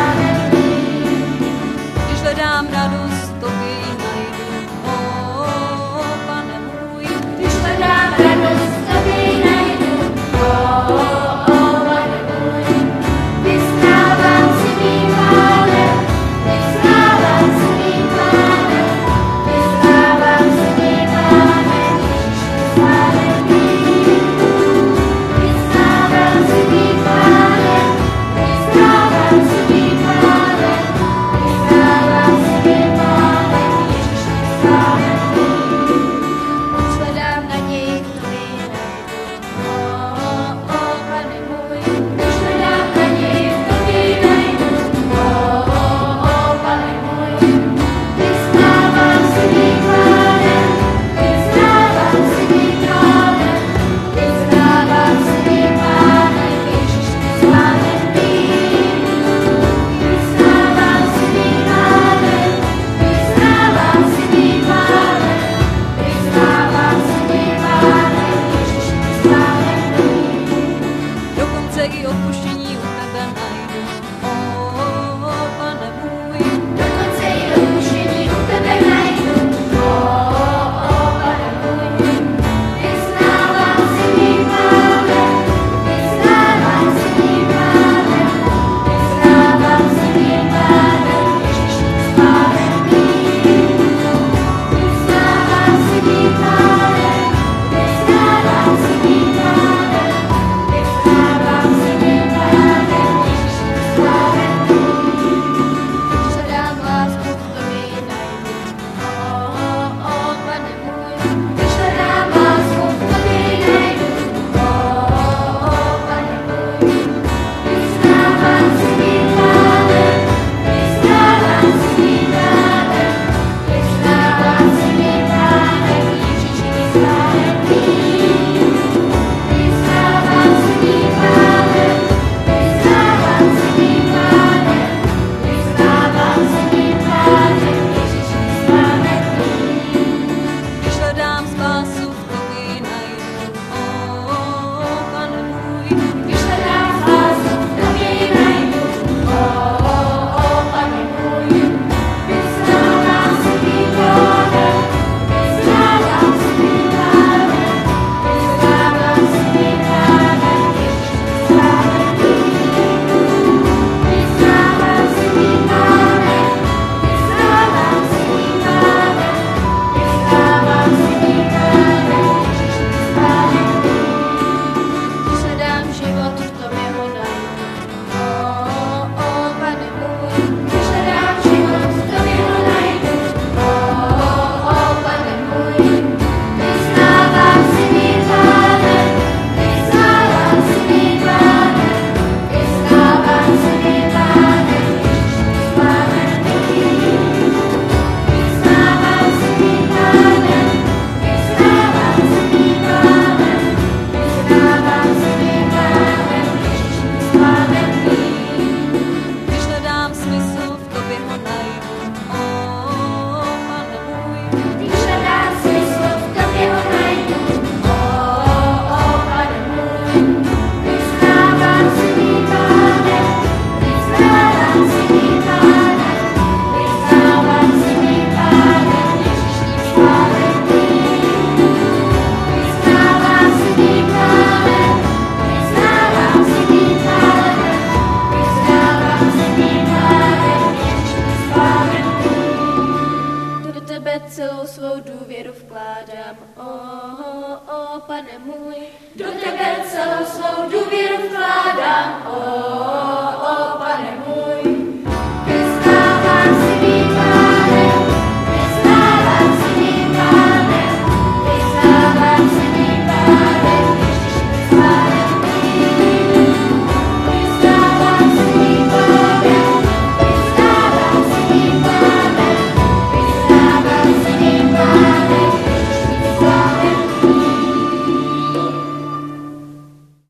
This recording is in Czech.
Když hledám radost, tobě ji najdu, Pane můj. Když hledám radost, tobě ji najdu, Pane můj. Vyznávám si mým Pánem, vyznávám si mým Pánem, vyznávám si mým Pánem, Ježíši Pánem mým. Vyznávám si mým Pánem, vyznávám si mým Pánem, vyznávám si mým Pánem, Ježíši Pánem mým. Už hledám naději v tobě ji najdu, Pane můj. Už hledám naději v tobě ji najdu, Pane můj. Vyznávám si mým Pánem, vyznávám si mým Pánem, vyznávám si mým Pánem, Ježíši Pánem mým. Vyznávám si mým Pánem, vyznávám si mým Pánem, vyznávám si mým Pánem, Ježíši Pánem mým. Dokonce i odpuštění u tebe najdu, Pane můj. Dokonce i odpuštění u tebe najdu, Pane můj. Vyznávám si mým Pánem, vyznávám si mým Pánem, vyznávám si mým Pánem, Ježíši Pánem mým. Vyznávám si mým Pánem, vyznávám si mým Pánem, vyznávám si mým Pánem, Ježíši Pánem mým. Když hledám lásku, v tobě ji najdu, Pane můj. Když hledám lásku, v tobě ji najdu, Pane můj. Vyznávám si mým Pánem, vyznávám si mým Pánem, vyznávám si mým Pánem, Ježíši Pánem mým. Vyznávám si mým Pánem, vyznávám si mým Pánem, vyznávám si mým Pánem, Ježíši Pánem mým. Když hledám spásu, v tobě ji najdu, Pane můj. Když hledám spásu, v tobě ji najdu, Pane můj. Vyznávám si mým Pánem, vyznávám si mým Pánem, vyznávám si mým Pánem, Ježíši Pánem mým. Vyznávám si mým Pánem, vyznávám si mým Pánem, vyznávám si mým Pánem, Ježíši Pánem mým. Když hledám život, v tobě ho najdu, Pane můj. Když hledám život, v tobě ho najdu, Pane můj. Vyznávám si mým Pánem, vyznávám si mým Pánem, vyznávám si mým Pánem, Ježíši Pánem mým. Vyznávám si mým Pánem, vyznávám si mým Pánem, vyznávám si mým Pánem, Ježíši Pánem mým. Když hledám smysl, v tobě ho najdu, Pane můj. Když hledám smysl, v tobě ho najdu, Pane můj. Vyznávám si mým Pánem, vyznávám si mým Pánem, vyznávám si mým Pánem, Ježíši Pánem mým. Vyznávám si mým Pánem, vyznávám si mým Pánem, vyznávám si mým Pánem, Ježíši Pánem mým. Do tebe celou svou důvěru vkládám, Pane můj. Do tebe celou svou důvěru vkládám,